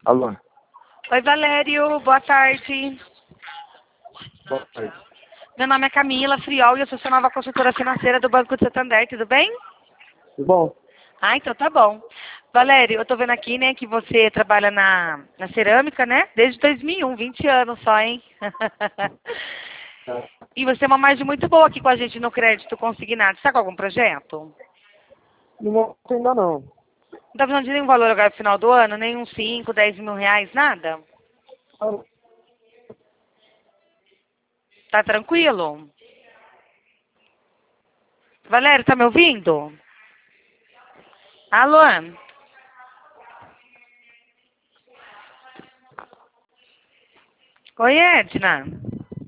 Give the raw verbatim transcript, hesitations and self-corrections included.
Alô? Oi, Valério, boa tarde. Boa tarde. Meu nome é Camila Friol e eu sou sua nova consultora financeira do Banco de Santander, tudo bem? Tudo bom? Ah, então tá bom. Valério, eu tô vendo aqui, né, que você trabalha na, na cerâmica, né? Desde dois mil e um, vinte anos só, hein? É. E você tem uma margem muito boa aqui com a gente no crédito consignado. Você tá com algum projeto? Não ainda não. Não tá precisando de nenhum valor agora no final do ano? Nem uns cinco, dez mil reais, nada? Ah, Tá tranquilo? Valério, tá me ouvindo? Alô? Oi, Edna.